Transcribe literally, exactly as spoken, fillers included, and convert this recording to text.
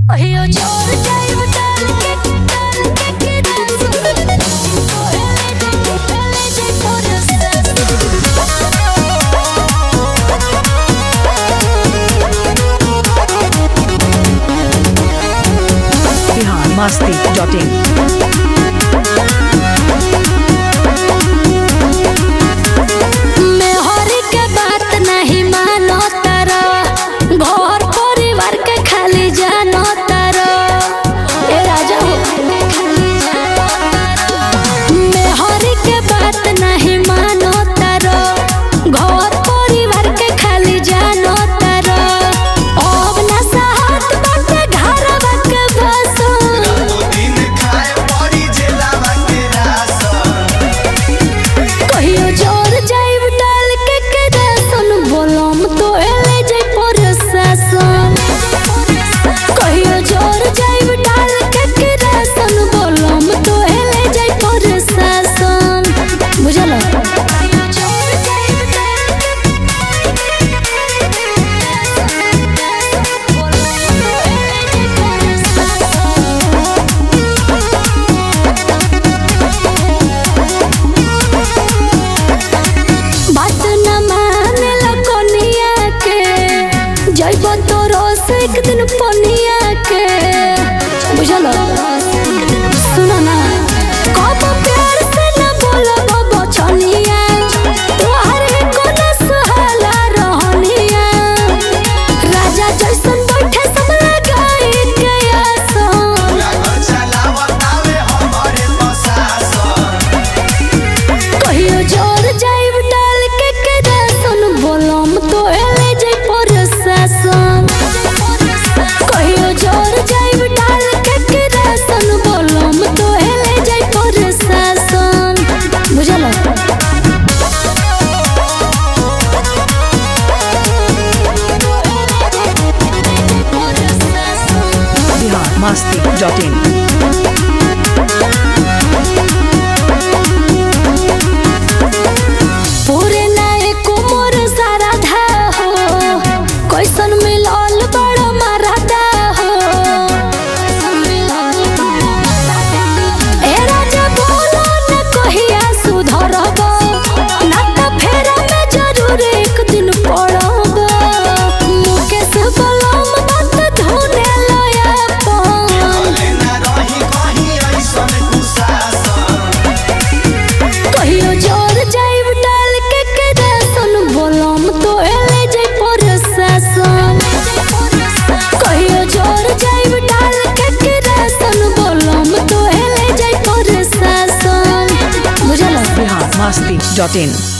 Masti dot in. एक दिन पनिया के बुझलो सुनो ना कब प्यार से न बोलो बाबा छनिया तोहरे कोना सहाला रहनिया राजा जैसन बैठे सब लगाई के आसन लागल चलावतावे हमरे प्रशासन कहियो जोर जाइब डाल के के रासन बोलम तो एले जाई प्रशासन मस्ती डॉट इन। पूरे नए कुमोर सारा धा हो कैसन मिलल बड़ा मरादा हो ए राजा बोलो न कहिया सुधरब ना त फेरा में जरूर एक दिन पड़ब मुकेश बलम बात धुने लया कहियो जोर जाइब डाल के के रासन बोलम तो एले जाई प्रशासन कहियो जोर जाइब डाल के के रासन बोलम तो एले जाई प्रशासन बुझलो मस्ती डॉट इन।